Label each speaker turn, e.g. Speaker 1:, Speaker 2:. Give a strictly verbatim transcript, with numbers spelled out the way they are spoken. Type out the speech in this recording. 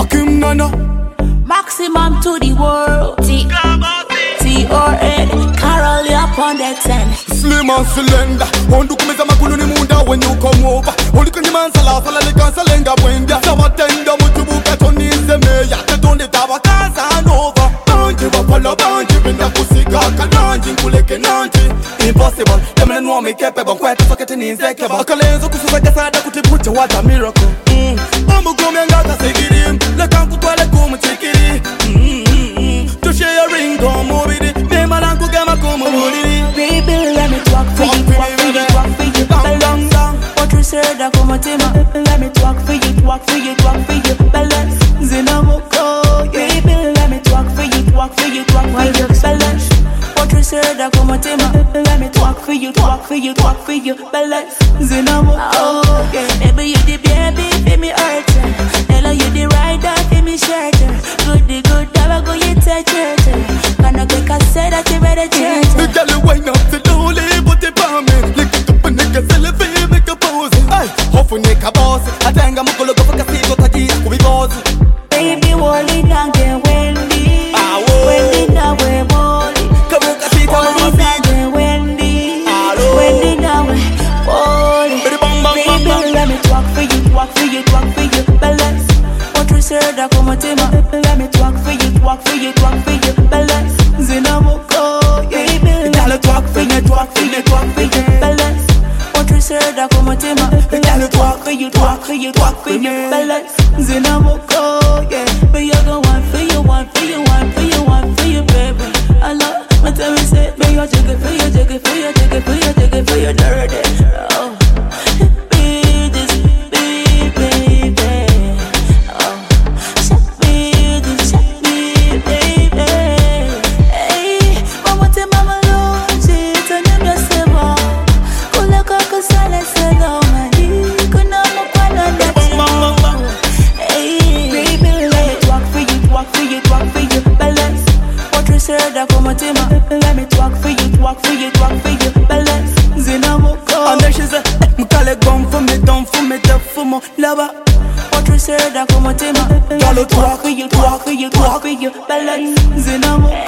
Speaker 1: Fuck him nana.
Speaker 2: Maximum to the world. T T R A Carol upon that ten.
Speaker 1: Slim and cylinder. Ondu kumeza makulu ni munda when you come over. Ondu kwenye mansala sala likansa lenga wenda. Sama tenda mutubuka toni semeya. Tetonde tawa kansa nova. Banji wapala banji wenda kusika kalanji nkuleke nanji. Impossible. Demene nuwa mikepe bankwete sokete ninzeke ba. Akalenzo kusuza gasada kutipucha what a miracle. Mm. Omu gome ngaka segirim. Lekanku twale kumu chikiri. Mm. To share a ring on mobili. Nema lanku gama kumu mulili.
Speaker 2: Baby, let me talk for you, talk for you, talk for you. Balance. What you said, I come to me. Let me talk for you, talk for you, talk for you. Balance. Zinamoko. Baby, let me talk for you, talk for you, talk for you. Balance. What you said, I come to me. Let me talk for you, talk for you, talk for you. Balance. Zinamoko. Baby, you the baby, feel me hurt. Hello, you the rider, feel me shelter. Good, the good, never go you touch it. Can I quick, I said that you better change.
Speaker 1: The girl wind up slowly, put it on me. Lick it up and nigga selfie, make a pose. Ay, hofu nigga boss. Atanga mukolo go fuck a taki, kubi boss.
Speaker 2: Baby, hold it down, get Wendy.
Speaker 1: Ah, whoa.
Speaker 2: Wendy now we Molly.
Speaker 1: Kabuka tika mama
Speaker 2: Hold it down, get Wendy. Wendy now we Molly. Baby, let me talk for you, talk for you, talk for you. Balance. What you said, I come to me. Let me talk for you, talk for you, talk for you. Balance. Zinamoko, baby.
Speaker 1: Girl talk for you, talk for you, talk for you.
Speaker 2: Balance. What you said, I come to me. Girl talk for you, talk for you, talk for you. Balance. Zinamoko, yeah. But you go one for you, one for you, one for you, one for you, baby. I love my time is it. But you take it for you, take it for you, take it for you, take it for you, dirty. Oh. Let me talk for you, talk for you, talk for you. Balance, Zinamoko.
Speaker 1: And then she said, Mkale gone for me, done for me, deaf for me, lover.
Speaker 2: What you said, I come to me. Let me talk for you, talk for you, talk for you. Balance, Zinamoko.